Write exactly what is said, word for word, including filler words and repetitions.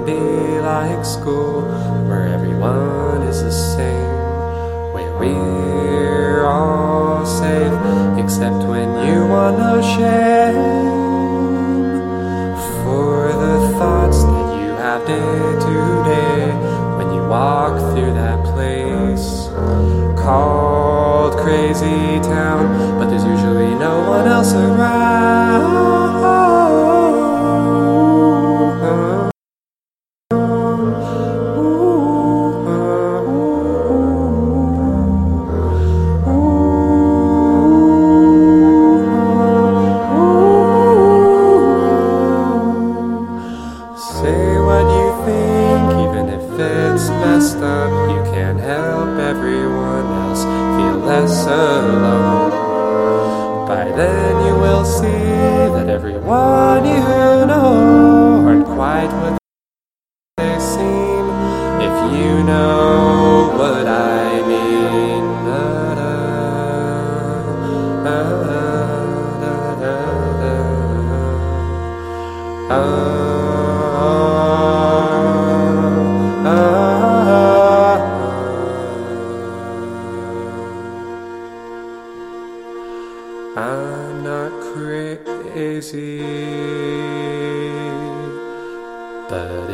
be like school, where everyone is the same, where we're all safe, except when you want no shame for the thoughts that you have day to day when you walk through that place called Crazy Town, but there's usually no one else around. Say what you think, even if it's messed up. You can't help everyone else feel less alone. By then you will see that everyone you know aren't quite what they seem, if you know what I mean. Da-da, da-da, da-da. I'm not crazy, but